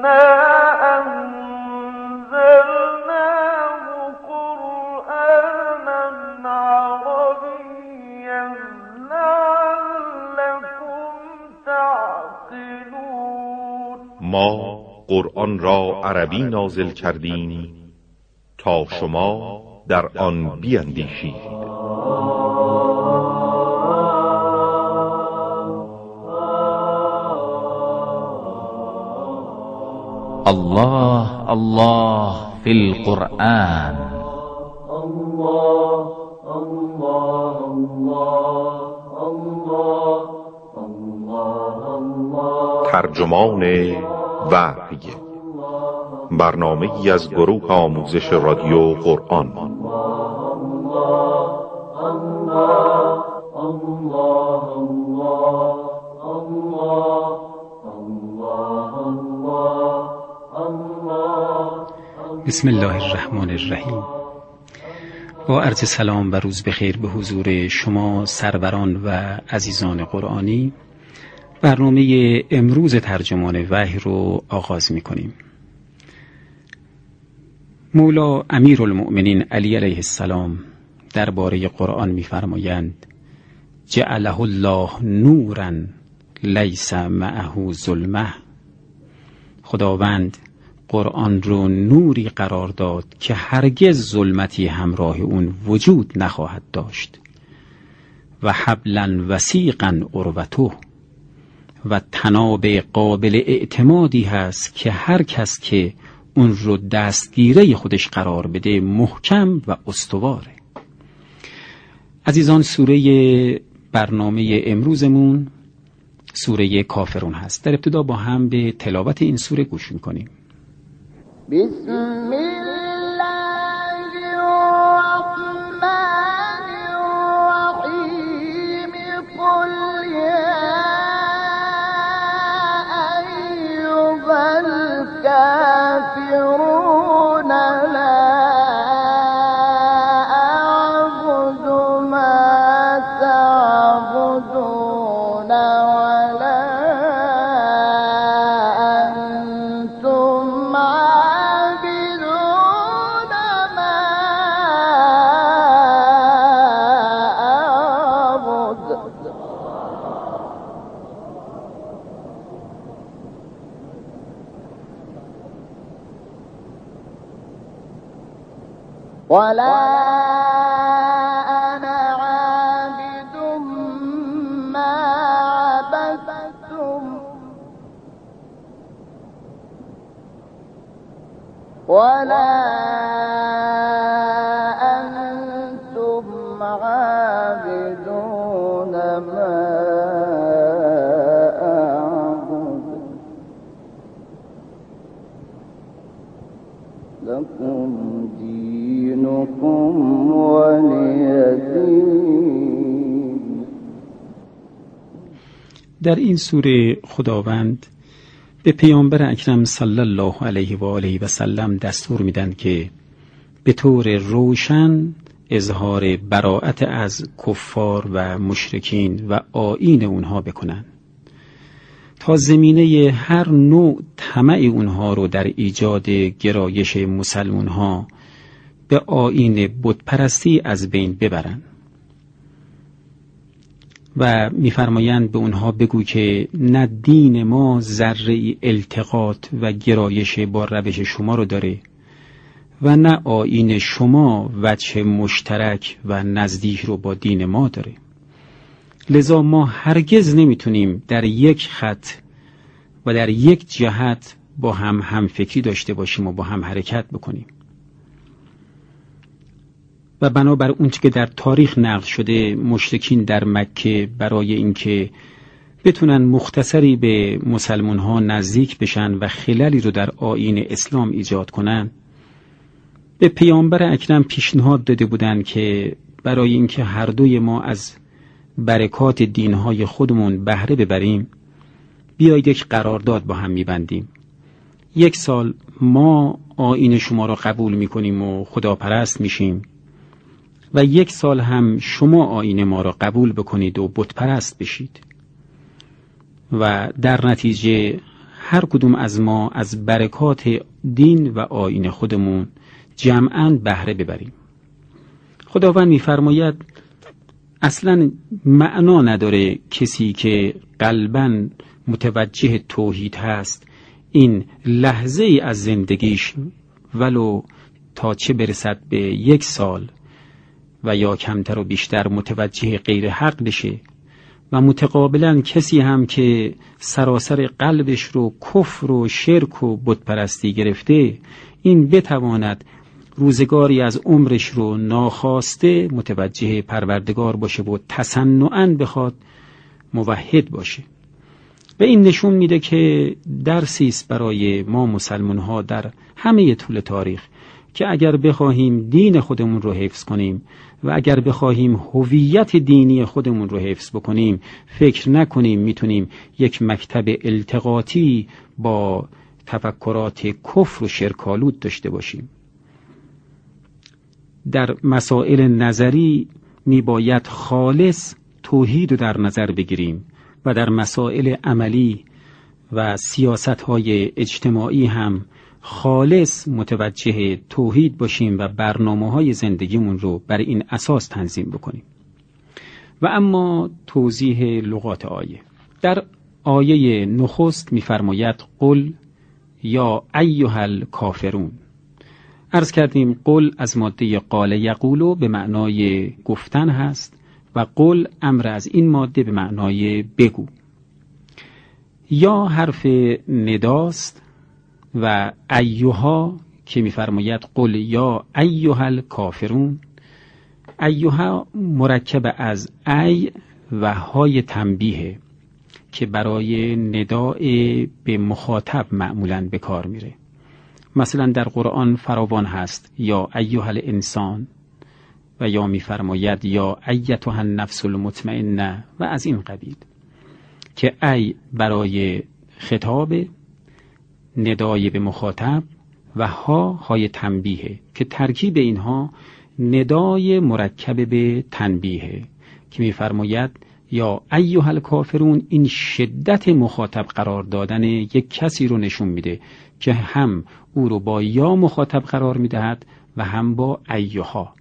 ما قرآن را عربی نازل کردیم تا شما در آن بیندیشید. الله الله فی القرآن. الله الله الله الله الله. ترجمان وحی، برنامه‌ای از گروه آموزش رادیو قرآن. بسم الله الرحمن الرحیم. با عرض سلام و روز بخیر به حضور شما سروران و عزیزان قرآنی، برنامه امروز ترجمان وحی رو آغاز می کنیم. مولا امیرالمؤمنین علی علیه السلام درباره قرآن می فرمایند: جعله الله نورا لیس معه ظلمه. خداوند قرآن رو نوری قرار داد که هرگز ظلمتی همراه اون وجود نخواهد داشت. و حبلا وثیقا عروته، و تناب قابل اعتمادی هست که هر کس که اون رو دستگیره خودش قرار بده محکم و استواره. عزیزان، سوره برنامه امروزمون سوره کافرون هست. در ابتدا با هم به تلاوت این سوره گوش می‌کنیم. بسم الله الرحمن الرحیم. قل یا ایها الکافرون لا اعبد ما تعبدون ولا انتم عابدون ما اعبد ولا أنا عابد ما عبدتم ولا أنتم عابدون ما أعبد لكم دينكم ولي دين. در این سوره خداوند به پیامبر اکرم صلی الله علیه و آله و سلم دستور میدن که به طور روشن اظهار براءت از کفار و مشرکین و آیین اونها بکنن تا زمینه هر نوع طمع اونها رو در ایجاد گرایش مسلمانها به آیین بتپرستی از بین ببرن. و می‌فرمایند به اونها بگو که نه دین ما ذره التقاط و گرایش با روش شما رو داره و نه آیین شما وجه مشترک و نزدیک رو با دین ما داره. لذا ما هرگز نمیتونیم در یک خط و در یک جهت با هم فکری داشته باشیم و با هم حرکت بکنیم. و بنابر اون که در تاریخ نقل شده، مشرکین در مکه برای اینکه بتونن مختصری به مسلمان ها نزدیک بشن و خللی رو در آیین اسلام ایجاد کنن، به پیامبر اکرم پیشنهاد داده بودن که برای اینکه هر دوی ما از برکات دینهای خودمون بهره ببریم، بیایید یک قرارداد با هم میبندیم. 1 سال ما آیین شما را قبول میکنیم و خداپرست میشیم و 1 سال هم شما آیین ما را قبول بکنید و بتپرست بشید. و در نتیجه هر کدوم از ما از برکات دین و آیین خودمون جمعاً بهره ببریم. خداوند می‌فرماید اصلاً معنا نداره کسی که قلباً متوجه توحید هست این لحظه ای از زندگیش ولو تا چه برسد به 1 سال و یا کمتر و بیشتر متوجه غیر حق بشه و متقابلا کسی هم که سراسر قلبش رو کفر و شرک و بتپرستی گرفته این بتواند روزگاری از عمرش رو ناخواسته متوجه پروردگار باشه و تصنعاً بخواد موحد باشه. و این نشون میده که درسی است برای ما مسلمان ها در همه طول تاریخ که اگر بخواهیم دین خودمون رو حفظ کنیم و اگر بخواهیم هویت دینی خودمون رو حفظ بکنیم فکر نکنیم میتونیم یک مکتب التقاطی با تفکرات کفر و شرک‌آلود داشته باشیم. در مسائل نظری میباید خالص توحید رو در نظر بگیریم و در مسائل عملی و سیاست‌های اجتماعی هم خالص متوجه توحید باشیم و برنامه‌های زندگیمون رو بر این اساس تنظیم بکنیم. و اما توضیح لغات آیه. در آیه نخست می‌فرماید قل یا ایها الکافرون. عرض کردیم قل از ماده قال یقولو به معنای گفتن هست و قل امر از این ماده به معنای بگو. یا حرف نداست و ایها که می‌فرماید قل یا ایها الکافرون. ایها مرکب از ای و های تنبیه که برای نداء به مخاطب معمولاً به کار میره. مثلا در قرآن فراوان هست یا ایها الانسان و یا می‌فرماید یا ایتها النفس المطمئنه و از این قبیل که ای برای خطاب ندای به مخاطب و های تنبیه که ترکیب اینها ندای مرکب به تنبیه که می‌فرماید یا ایها الکافرون. این شدت مخاطب قرار دادن یک کسی رو نشون میده که هم او رو با یا مخاطب قرار میدهد و هم با ایها.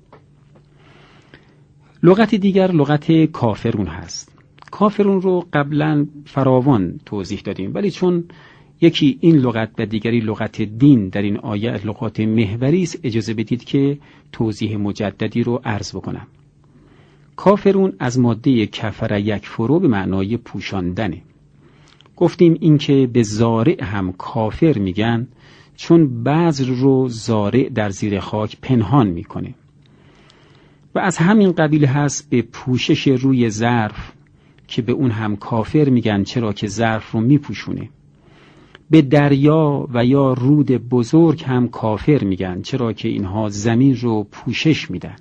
لغت دیگر لغت کافرون هست. کافرون رو قبلا فراوان توضیح دادیم ولی چون یکی این لغت و دیگری لغت دین در این آیه لغات محوری است اجازه بدید که توضیح مجددی رو عرض بکنم. کافرون از ماده کفر یکفرو به معنای پوشاندنه. گفتیم این که به زارع هم کافر میگن چون بذر رو زارع در زیر خاک پنهان میکنه و از همین قبیل هست به پوشش روی ظرف که به اون هم کافر میگن چرا که ظرف رو میپوشونه. به دریا و یا رود بزرگ هم کافر میگن چرا که اینها زمین رو پوشش میدن.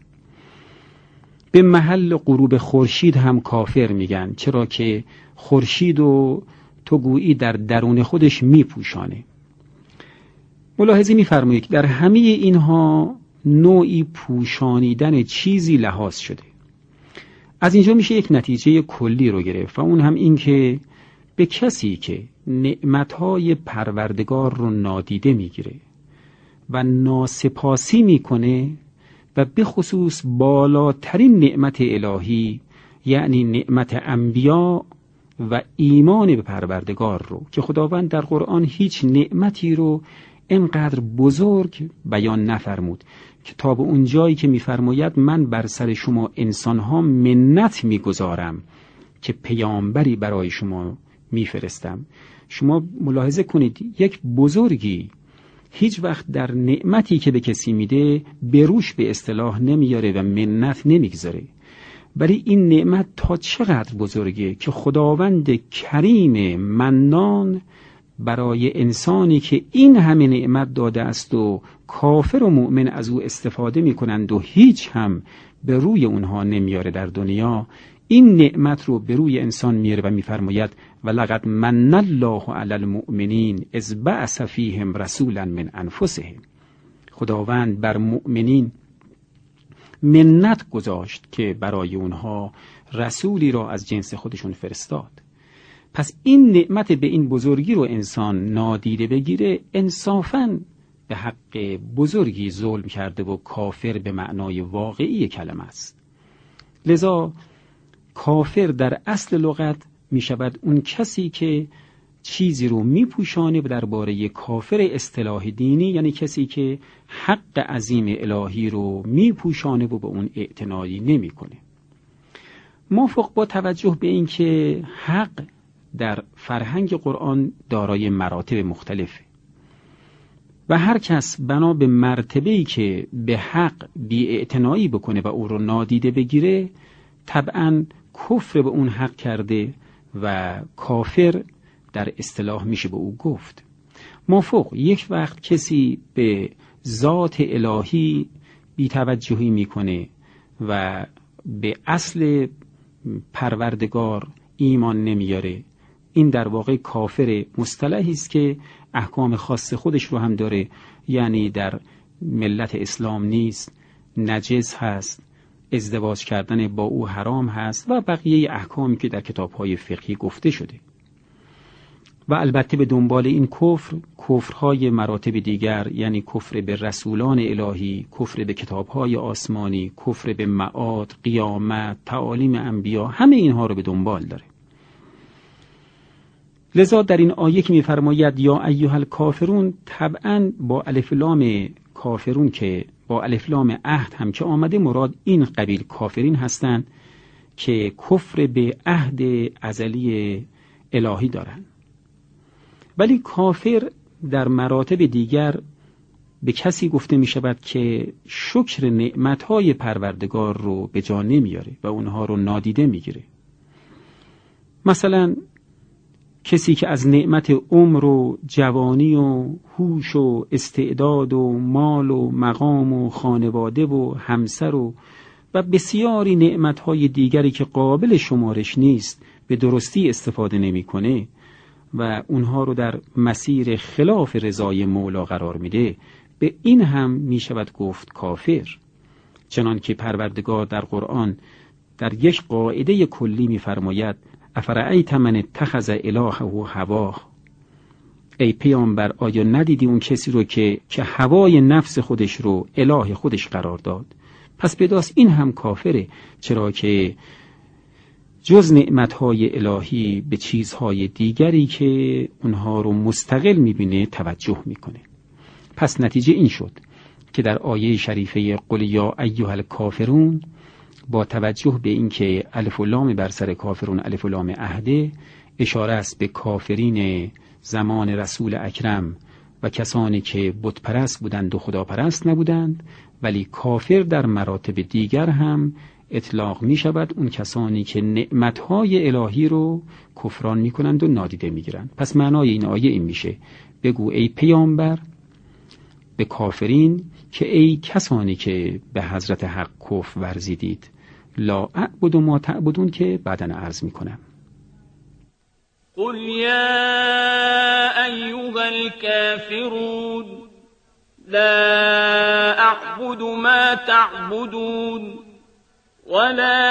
به محل غروب خورشید هم کافر میگن چرا که خورشید و تو گویی در درون خودش میپوشانه. ملاحظه می‌فرمایید در همه اینها نوعی پوشانیدن چیزی لحاظ شده. از اینجا میشه یک نتیجه کلی رو گرفت و اون هم این که به کسی که نعمتهای پروردگار رو نادیده میگیره و ناسپاسی میکنه و به خصوص بالاترین نعمت الهی یعنی نعمت انبیا و ایمان به پروردگار رو که خداوند در قرآن هیچ نعمتی رو اینقدر بزرگ بیان نفرمود که تا به اون جایی که میفرماید من بر سر شما انسانها منت میگذارم که پیامبری برای شما میفرستم. شما ملاحظه کنید یک بزرگی هیچ وقت در نعمتی که به کسی میده بروش به اصطلاح نمیاره و منت نمیگذاره، ولی این نعمت تا چقدر بزرگه که خداوند کریم منان برای انسانی که این همه نعمت داده است و کافر و مؤمن از او استفاده میکنند و هیچ هم به روی اونها نمیاره در دنیا، این نعمت رو به روی انسان میاره و میفرماید ولقد من الله علی المؤمنین اذ بعث فیهم رسولا من انفسهم. خداوند بر مؤمنین منت گذاشت که برای اونها رسولی را از جنس خودشون فرستاد. پس این نعمت به این بزرگی رو انسان نادیده بگیره، انصافاً به حق بزرگی ظلم کرده و کافر به معنای واقعی کلمه است. لذا کافر در اصل لغت می شود اون کسی که چیزی رو می پوشانه و درباره کافر اصطلاح دینی، یعنی کسی که حق عظیم الهی رو می پوشانه و به اون اعتنایی نمی کنه. موافق با توجه به این که حق در فرهنگ قرآن دارای مراتب مختلفه و هر کس بنا به مرتبه‌ای که به حق بی‌اعتنایی بکنه و او رو نادیده بگیره طبعاً کفر به اون حق کرده و کافر در اصطلاح میشه به او گفت. موافق یک وقت کسی به ذات الهی بی‌توجهی میکنه و به اصل پروردگار ایمان نمیاره، این در واقع کافر مصطلحی است که احکام خاص خودش رو هم داره، یعنی در ملت اسلام نیست، نجس هست، ازدواج کردن با او حرام هست و بقیه احکامی که در کتاب‌های فقهی گفته شده. و البته به دنبال این کفرهای مراتب دیگر، یعنی کفر به رسولان الهی، کفر به کتاب‌های آسمانی، کفر به معاد، قیامت، تعالیم انبیا، همه اینها رو به دنبال داره. لذا در این آیه که می‌فرماید یا ایها الکافرون، طبعاً با الف لام کافرون که با الف لام عهد هم که آمده، مراد این قبیل کافرین هستند که کفر به عهد ازلی الهی دارند. ولی کافر در مراتب دیگر به کسی گفته می شود که شکر نعمتهای پروردگار رو به جا نمیاره و اونها رو نادیده میگیره. مثلا کسی که از نعمت عمر و جوانی و هوش و استعداد و مال و مقام و خانواده و همسر و بسیاری نعمتهای دیگری که قابل شمارش نیست به درستی استفاده نمیکنه و اونها رو در مسیر خلاف رضای مولا قرار میده، به این هم می شود گفت کافر. چنان که پروردگار در قرآن در یک قاعده کلی می فرماید افرأیت من اتخذ الهه هواه، ای پیامبر آیا ندیدی اون کسی رو که هوای نفس خودش رو اله خودش قرار داد؟ پس بداس این هم کافره، چرا که جز نعمتهای الهی به چیزهای دیگری که اونها رو مستقل میبینه توجه میکنه. پس نتیجه این شد که در آیه شریفه قل یا ایها الکافرون با توجه به این که الف و لام بر سر کافرون الف و لام عهده اشاره است به کافرین زمان رسول اکرم و کسانی که بت پرست بودند و خداپرست نبودند، ولی کافر در مراتب دیگر هم اطلاق می شود اون کسانی که نعمتهای الهی رو کفران می کنند و نادیده می گیرند. پس معنای این آیه این میشه بگو ای پیامبر به کافرین که ای کسانی که به حضرت حق کفر ورزیدید، لا اعبد ما تعبدون که بعداً عرض می کنم. قل یا ایها الکافرون لا اعبد ما تعبدون ولا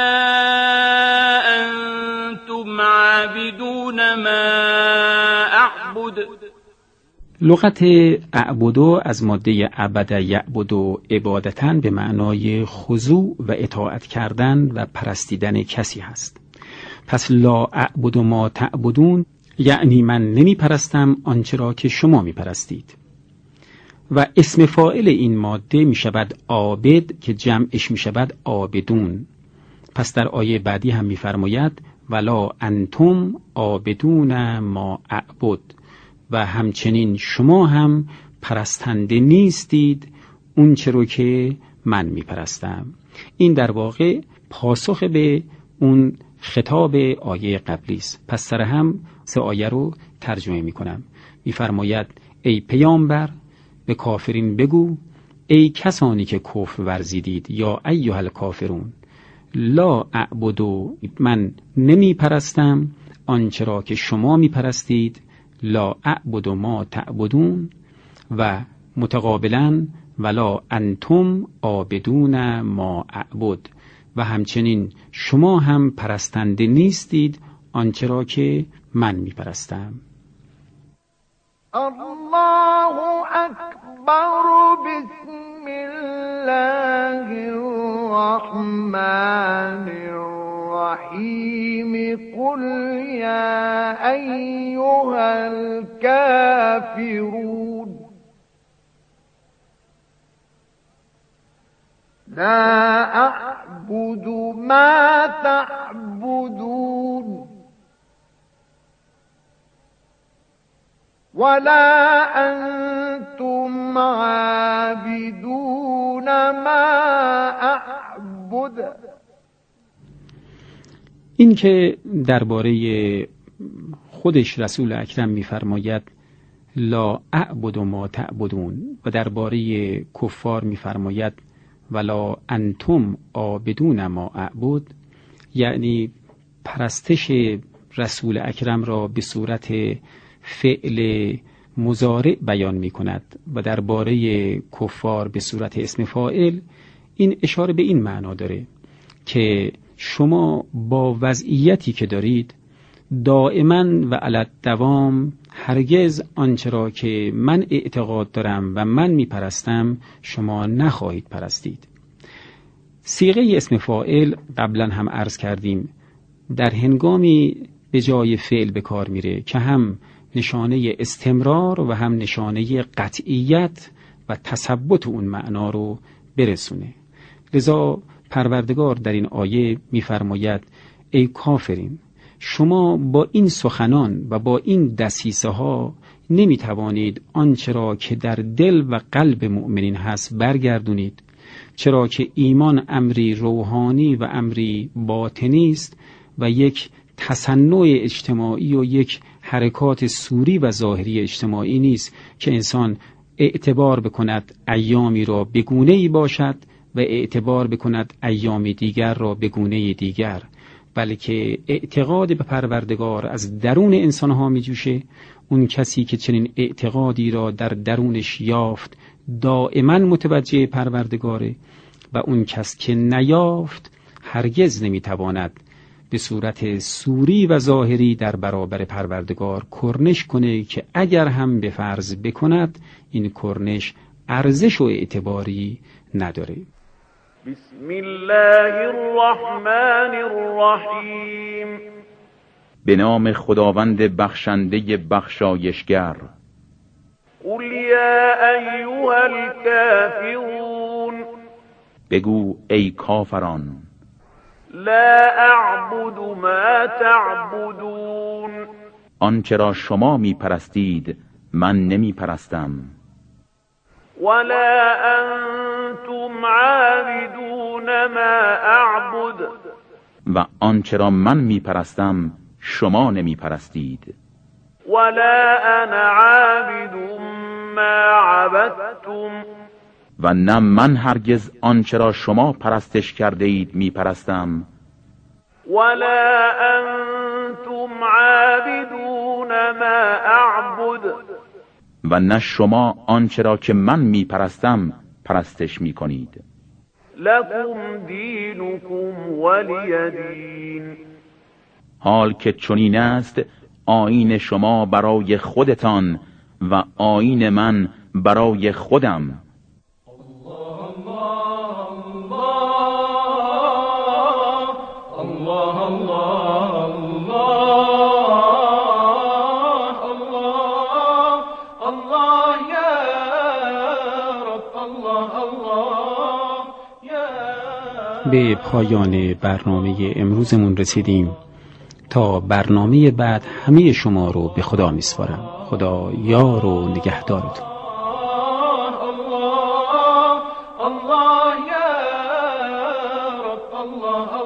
انتم عابدون ما اعبد. لغت اعبدو از ماده عبد یعبدو عبادتن به معنای خضوع و اطاعت کردن و پرستیدن کسی هست. پس لا اعبد ما تعبدون یعنی من نمی پرستم آنچه را که شما می پرستید. و اسم فاعل این ماده می شود عابد که جمعش می شود عابدون. پس در آیه بعدی هم می فرماید ولا انتم عابدون ما اعبد، و همچنین شما هم پرستنده نیستید اون چرا که من می پرستم. این در واقع پاسخ به اون خطاب آیه قبلی است. پس سر هم سه آیه رو ترجمه می کنم. می فرماید ای پیامبر به کافرین بگو ای کسانی که کفر ورزیدید، یا ایها الکافرون لا اعبدو من نمی پرستم آنچه را که شما می پرستید، لا اعبد ما تعبدون، و متقابلا ولا انتم عابدون ما اعبد، و همچنین شما هم پرستنده نیستید آنچه را که من میپرستم. الله اکبر. بسم الله الرحمن الرحیم. قل یا ایها الکافرون لا اعبد ما تعبدون ولا انتم عابدون ما اعبد. این که درباره خودش رسول اکرم می‌فرماید لا اعبد ما تعبدون و درباره کفار می‌فرماید ولا انتم عابدون ما اعبد، یعنی پرستش رسول اکرم را به صورت فعل مضارع بیان می کند و درباره کفار به صورت اسم فاعل. این اشاره به این معنا داره که شما با وضعیتی که دارید دائما و علی الدوام هرگز آنچه را که من اعتقاد دارم و من می پرستم شما نخواهید پرستید. صیغه اسم فاعل قبلا هم عرض کردیم در هنگامی به جای فعل به کار میره که هم نشانه استمرار و هم نشانه قطعیت و تثبت اون معنا رو برسونه. لذا پروردگار در این آیه میفرماید ای کافرین، شما با این سخنان و با این دسیسه ها نمیتوانید آنچه را که در دل و قلب مؤمنین هست برگردونید، چرا که ایمان امری روحانی و امری باطنی است و یک تصنع اجتماعی و یک حرکات سوری و ظاهری اجتماعی نیست که انسان اعتبار بکند ایامی را به گونه‌ای باشد و اعتبار بکند ایام دیگر را به گونه دیگر، بلکه اعتقاد به پروردگار از درون انسانها می جوشه. اون کسی که چنین اعتقادی را در درونش یافت دائما متوجه پروردگاره و اون کس که نیافت هرگز نمیتواند به صورت سوری و ظاهری در برابر پروردگار کرنش کنه که اگر هم به فرض بکند این کرنش ارزش و اعتباری نداره. بسم الله الرحمن الرحیم. به نام خداوند بخشنده بخشایشگر. قل یا ایها الکافرون. بگو ای کافران. لا اعبد ما تعبدون. آنچه را شما می پرستید من نمی پرستم. ولا انتم عابدون ما اعبد. و آنچه را من می پرستم شما نمی پرستید. ولا انا عابد ما عبدتم. و نه من هرگز آنچه را شما پرستش کرده اید می پرستم. ولا انتم عابدون ما اعبد. و نه شما آنچه را که من می پرستم پرستش می کنید. لکم دینکم ولی دین. حال که چنین است آیین شما برای خودتان و آیین من برای خودم. به پایان برنامه امروزمون رسیدیم. تا برنامه بعد همه شما رو به خدا میسپارم. خدا یار و نگهدارتون. الله یا رب الله